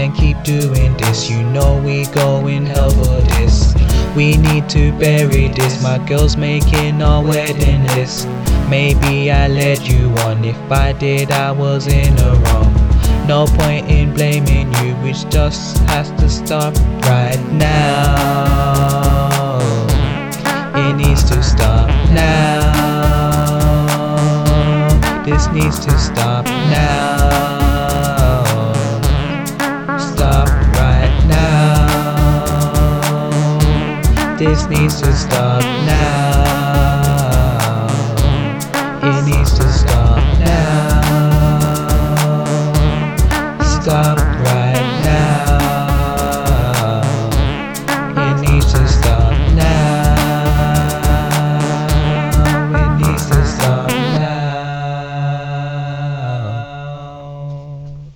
can't keep doing this. You know we going hell for this. We need to bury this. My girl's making our wedding list. Maybe I led you on. If I did, I was in the wrong. No point in blaming you, which just has to stop right now. It needs to stop now. This needs to stop now. Stop right now. This needs to stop now. It needs to stop now. Stop